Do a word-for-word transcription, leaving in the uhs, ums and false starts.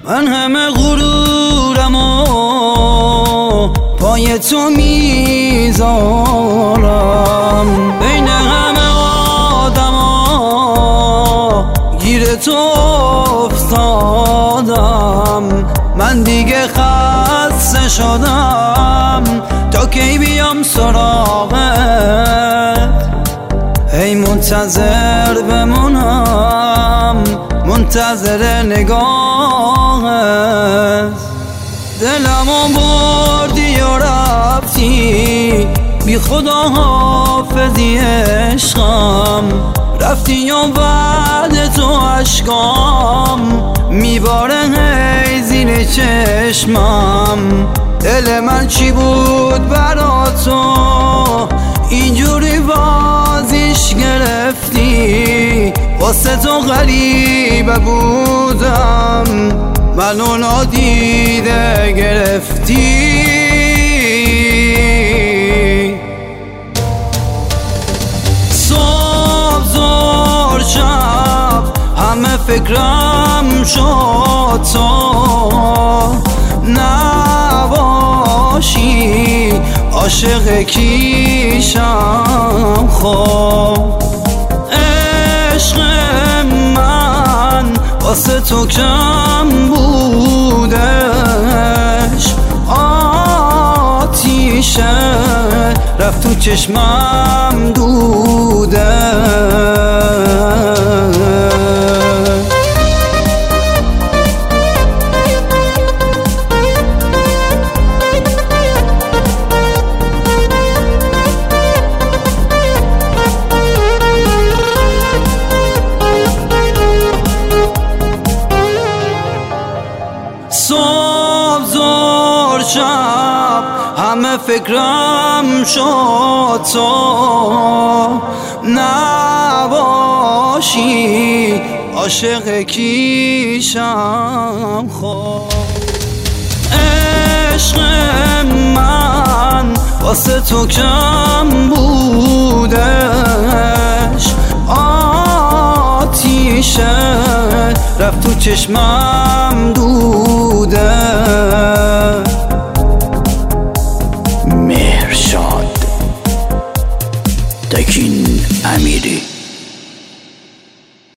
من همه غرورم و پای تو میذارم، بین همه آدم ها گیر تو افتادم. من دیگه خسته شدم، تا کی بیام سراغت؟ ای منتظر بمونم، منتظر نگاهت. دلمو بردی و رفتی، بی خدا حافظی عشقم. رفتی و بعد تو عشقام میباره هی زیر چشمم. دل من چی بود برا تو، اینجوری بازیش گرفتی؟ واسه تو غریبه بودم، منو نادیده گرفتی. صبح زور شب همه فکرم شد تو نباشی. عاشق کیشم خب، عشق من واسه تو کم بودش. آتیشه رفت تو چشمم دوده. صبح زور شب همه فکرم شد تو نباشی. عاشق کیشم خب، عشق من واسه تو کم بودش. آتیشه رفت تو چشمم دود.